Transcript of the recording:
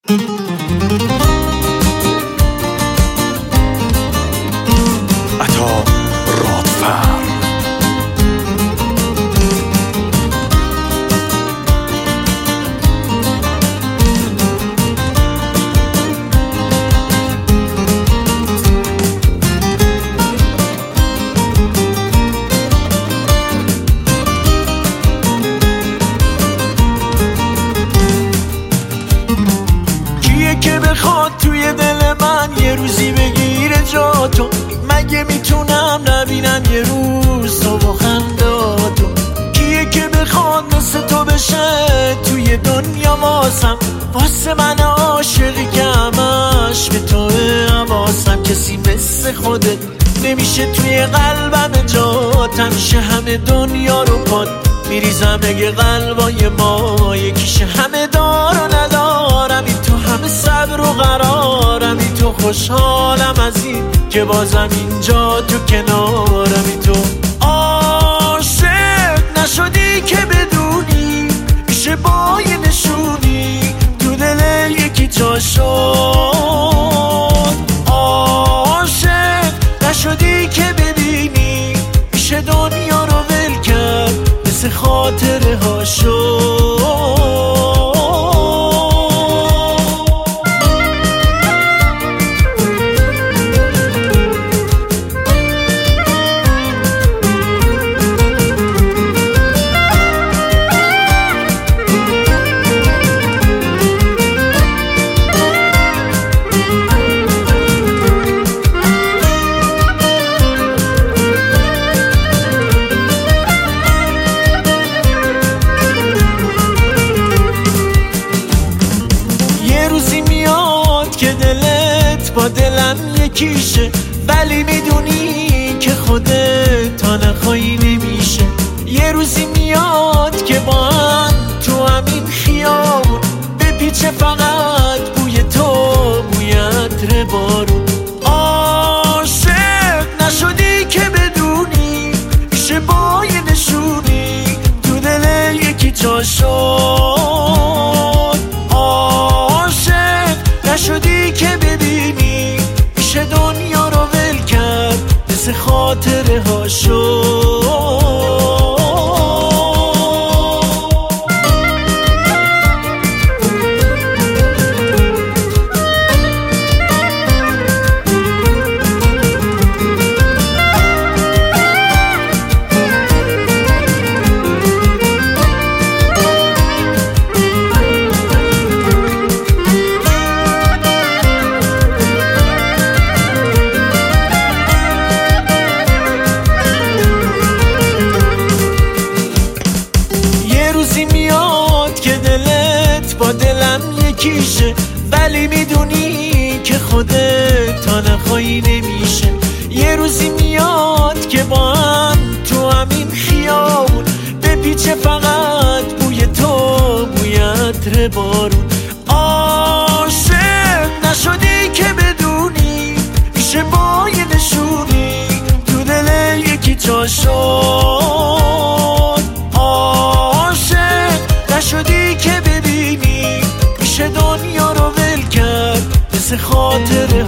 عطا رادفر. که بخواد توی دل من یه روزی بگیره جا تو، مگه میتونم نبینم یه روز تو با خنداتو؟ کیه که بخواد مثل تو بشه توی دنیا واسه من عاشقی که همش به توه حواسم؟ کسی مثل خودت نمیشه توی قلبم جات، همیشه همه دنیا رو پاد میریزم اگه قلبای ما یکیشه، همه دار و ندارم این تو، همه صبر و قرارم این تو، خوشحالم از این که بازم اینجا تو کنارم این تو. عاشق نشدی که بدونی میشه با یه نشونی تو دل یکی جا شد. عاشق نشدی که ببینی میشه دنیا رو ول کرد مثل خاطره ها شد. که دلت با دلم یکیشه، ولی میدونی که خودت تا نخوایی نمیشه. یه روزی میاد که با هم تو همین خیابون بپیچه فقط بوی تو، بوی عطر بارون. عاشق نشدی که بدونی میشه با یه نشونی تو دل یکی جا شد. عاشق نشدی که ببینی میشه دنیا رو ول کرد مثل خاطره ها شد. با دلم یکیشه، ولی میدونی که خودت تا نخوایی نمیشه. یه روزی میاد که با هم تو همین خیابون بپیچه فقط بوی تو، بوی عطر بارون. عاشق نشدی که بدونی میشه با یه نشونی تو دل یکی جا شد. عاشق نشدی که ببینی میشه دنیا رو ول کرد مثل خاطره